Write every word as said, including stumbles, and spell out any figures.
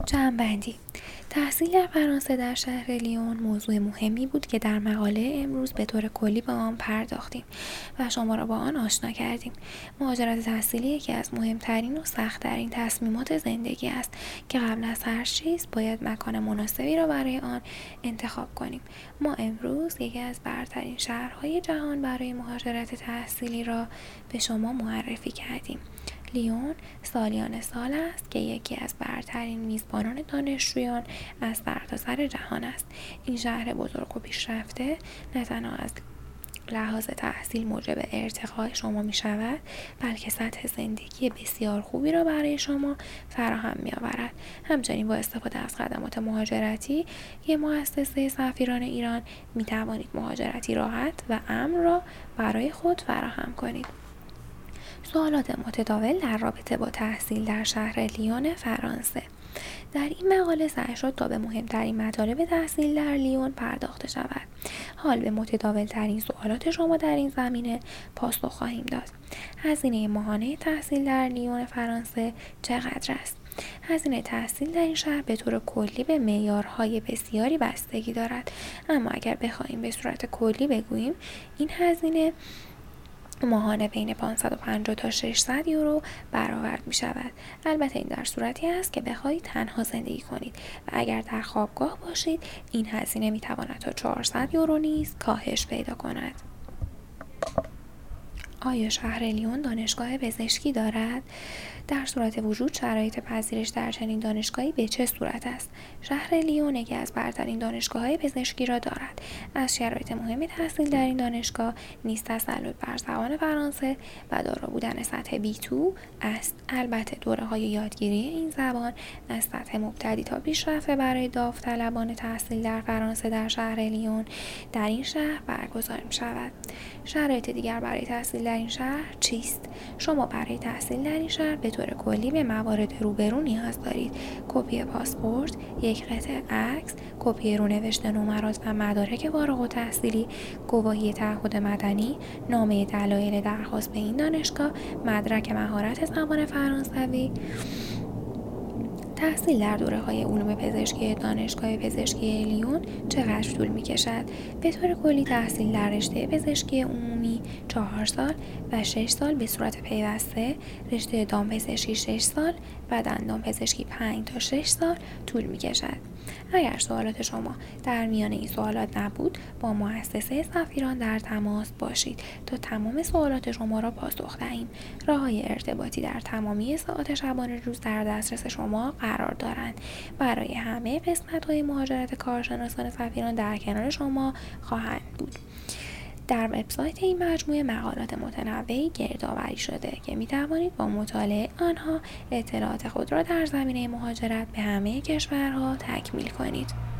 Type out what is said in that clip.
جمع‌بندی: تحصیل در فرانسه در شهر لیون موضوع مهمی بود که در مقاله امروز به طور کلی به آن پرداختیم و شما را با آن آشنا کردیم. مهاجرت تحصیلی یکی از مهمترین و سخت‌ترین تصمیمات زندگی است که قبل از هر چیز باید مکان مناسبی را برای آن انتخاب کنیم. ما امروز یکی از برترین شهرهای جهان برای مهاجرت تحصیلی را به شما معرفی کردیم. لیون سالیان سال است که یکی از برترین میزبانان دانشجویان از سرتاسر جهان است. این شهر بزرگ و پیشرفته نه تنها از لحاظ تحصیل موجب ارتقای شما می شود، بلکه سطح زندگی بسیار خوبی را برای شما فراهم می آورد. همچنین با استفاده از خدمات مهاجرتی یک مؤسسه سفیران ایران می توانید مهاجرتی راحت و امن را برای خود فراهم کنید. سوالات متداول در رابطه با تحصیل در شهر لیون فرانسه. در این مقاله سعی شد تا به مهمترین مطالب تحصیل در لیون پرداخته شود. حال به متداول ترین سوالات شما در این زمینه پاسخ خواهیم داد. هزینه ماهانه تحصیل در لیون فرانسه چقدر است؟ هزینه تحصیل در این شهر به طور کلی به معیارهای بسیاری بستگی دارد، اما اگر بخواهیم به صورت کلی بگوییم، این هزینه ماهانه بین پانصد و پنجاه تا ششصد یورو برآورد می شود. البته این در صورتی است که بخواهید تنها زندگی کنید و اگر در خوابگاه باشید این هزینه می تواند تا چهارصد یورو نیز کاهش پیدا کند. آیا شهر لیون دانشگاه پزشکی دارد؟ در صورت وجود شرایط پذیرش در چنین دانشگاهی به چه صورت است؟ شهر لیون یکی از برترین دانشگاه‌های پزشکی را دارد. از شرایط مهم تحصیل در این دانشگاه نیز تسلط بر زبان فرانسه و دارا بودن سطح بی تو است. البته دوره‌های یادگیری این زبان از سطح مبتدی تا پیشرفته برای داوطلبان تحصیل در فرانسه در شهر لیون در این شهر برگزار می‌شود. شرایط دیگر برای تحصیل در این شهر چیست؟ شما برای تحصیل در این شهر به طور کلی به موارد روبرو نیاز دارید: کپی پاسپورت، یک قطعه عکس، کپی رونوشت نمرات و مدارک فارغ التحصیلی، گواهی تعهد مدنی، نامه دلایل درخواست به این دانشگاه، مدرک مهارت زبان فرانسوی. تحصیل در دوره‌های علوم پزشکی دانشگاه پزشکی لیون چقدر طول می‌کشد؟ به طور کلی تحصیل در رشته پزشکی عمومی چهار سال و شش سال به صورت پیوسته، رشته دامپزشکی شش سال و دندانپزشکی پنج تا شش سال طول می‌کشد. اگر سوالات شما در میان این سوالات نبود، با مؤسسه سفیران در تماس باشید تا تمام سوالات شما را پاسخ دهیم. راه‌های ارتباطی در تمامی ساعات شبانه روز در دسترس شما قرار دارند. برای همه قسمت‌های مهاجرت کارشناسان سفیران در کنار شما خواهند بود. در وبسایت این مجموعه مقالات متنوعی گردآوری شده که می توانید با مطالعه آنها اطلاعات خود را در زمینه مهاجرت به همه کشورها تکمیل کنید.